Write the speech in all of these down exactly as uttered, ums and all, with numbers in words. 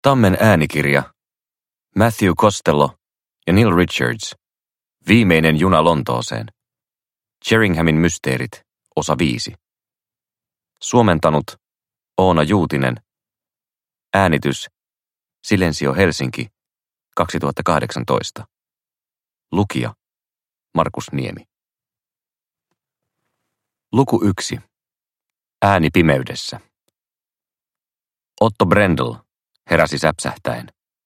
Tammen äänikirja, Matthew Costello ja Neil Richards, Viimeinen juna Lontooseen, Sheringhamin mysteerit, osa viisi. Suomentanut Oona Juutinen, äänitys Silensio Helsinki, kaksituhattakahdeksantoista. Lukija Markus Niemi. Luku yksi. Ääni pimeydessä. Otto Brendel heräsi säpsähtäen.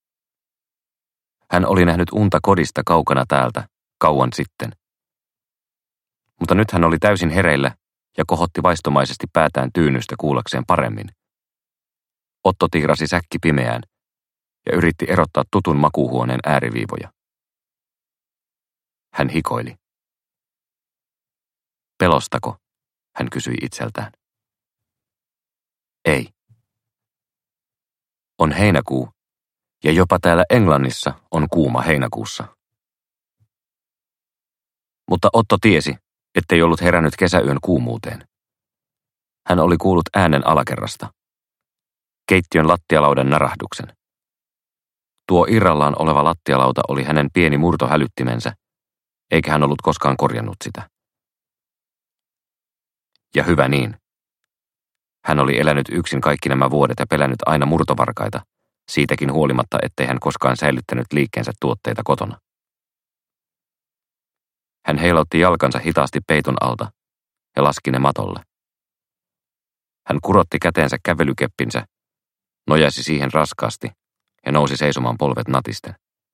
Hän oli nähnyt unta kodista kaukana täältä, kauan sitten. Mutta nyt hän oli täysin hereillä ja kohotti vaistomaisesti päätään tyynystä kuullakseen paremmin. Otto tiirasi säkki pimeään ja yritti erottaa tutun makuuhuoneen ääriviivoja. Hän hikoili. Pelostako? Hän kysyi itseltään. Ei. On heinäkuu, ja jopa täällä Englannissa on kuuma heinäkuussa. Mutta Otto tiesi, ettei ollut herännyt kesäyön kuumuuteen. Hän oli kuullut äänen alakerrasta. Keittiön lattialaudan narahduksen. Tuo irrallaan oleva lattialauta oli hänen pieni murtohälyttimensä, eikä hän ollut koskaan korjannut sitä. Ja hyvä niin. Hän oli elänyt yksin kaikki nämä vuodet ja pelännyt aina murtovarkaita, siitäkin huolimatta, ettei hän koskaan säilyttänyt liikkeensä tuotteita kotona. Hän heilautti jalkansa hitaasti peiton alta ja laski ne matolle. Hän kurotti käteensä kävelykeppinsä, nojasi siihen raskaasti ja nousi seisomaan polvet natisten.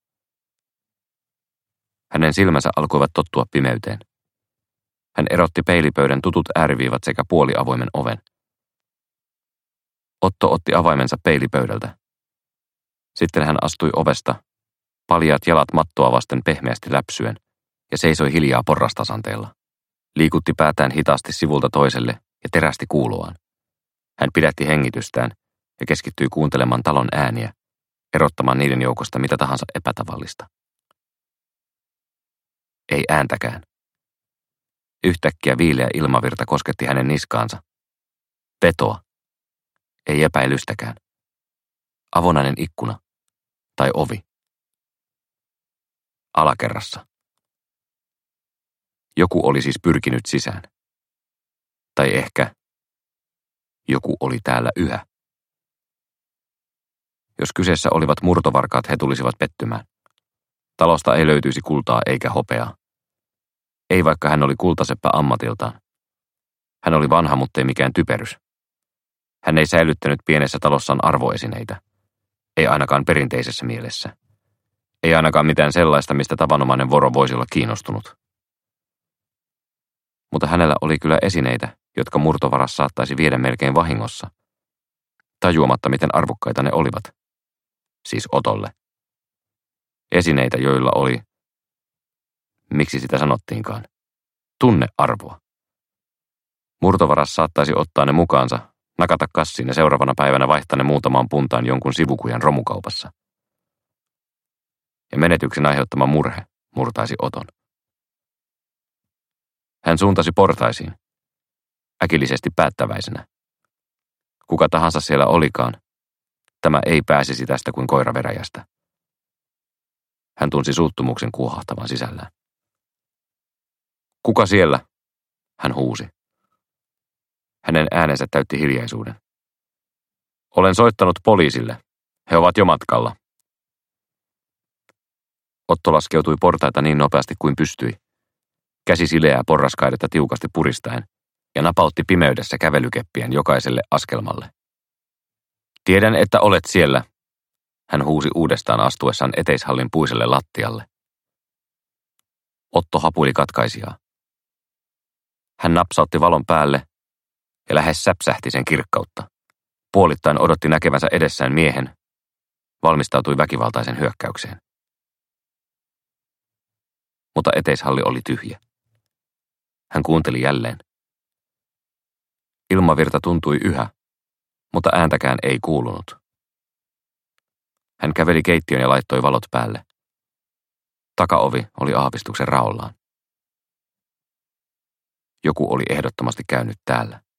Hänen silmänsä alkoivat tottua pimeyteen. Hän erotti peilipöydän tutut ääriviivat sekä puoliavoimen oven. Otto otti avaimensa peilipöydältä. Sitten hän astui ovesta, paljaat jalat mattoa vasten pehmeästi läpsyen, ja seisoi hiljaa porrastasanteella. Liikutti päätään hitaasti sivulta toiselle ja terästi kuuloaan. Hän pidätti hengitystään ja keskittyi kuuntelemaan talon ääniä, erottamaan niiden joukosta mitä tahansa epätavallista. Ei ääntäkään. Yhtäkkiä viileä ilmavirta kosketti hänen niskaansa. Vetoa. Ei epäilystäkään. Avonainen ikkuna. Tai ovi. Alakerrassa. Joku oli siis pyrkinyt sisään. Tai ehkä joku oli täällä yhä. Jos kyseessä olivat murtovarkaat, he tulisivat pettymään. Talosta ei löytyisi kultaa eikä hopeaa. Ei vaikka hän oli kultaseppä ammatiltaan. Hän oli vanha, mutta ei mikään typerys. Hän ei säilyttänyt pienessä talossaan arvoesineitä. Ei ainakaan perinteisessä mielessä. Ei ainakaan mitään sellaista, mistä tavanomainen voro voisi olla kiinnostunut. Mutta hänellä oli kyllä esineitä, jotka murtovaras saattaisi viedä melkein vahingossa, tajuamatta miten arvokkaita ne olivat. Siis Otolle. Esineitä, joilla oli, miksi sitä sanottiinkaan, tunnearvoa. Murtovaras saattaisi ottaa ne mukaansa, nakata kassiin ja seuraavana päivänä vaihtaa ne muutamaan puntaan jonkun sivukujan romukaupassa. Ja menetyksen aiheuttama murhe murtaisi Oton. Hän suuntasi portaisiin, äkillisesti päättäväisenä. Kuka tahansa siellä olikaan, tämä ei pääsisi tästä kuin koira veräjästä. Hän tunsi suuttumuksen kuohahtavan sisällään. Kuka siellä? Hän huusi. Hänen äänensä täytti hiljaisuuden. Olen soittanut poliisille. He ovat jo matkalla. Otto laskeutui portaita niin nopeasti kuin pystyi. Käsi sileää porraskaidetta tiukasti puristaen ja napautti pimeydessä kävelykeppiään jokaiselle askelmalle. Tiedän, että olet siellä, hän huusi uudestaan astuessaan eteishallin puiselle lattialle. Otto hapuili katkaisijaa. Hän napsautti valon päälle ja lähes säpsähti sen kirkkautta. Puolittain odotti näkevänsä edessään miehen, valmistautui väkivaltaisen hyökkäykseen. Mutta eteishalli oli tyhjä. Hän kuunteli jälleen. Ilmavirta tuntui yhä, mutta ääntäkään ei kuulunut. Hän käveli keittiön ja laittoi valot päälle. Takaovi oli aavistuksen raollaan. Joku oli ehdottomasti käynyt täällä.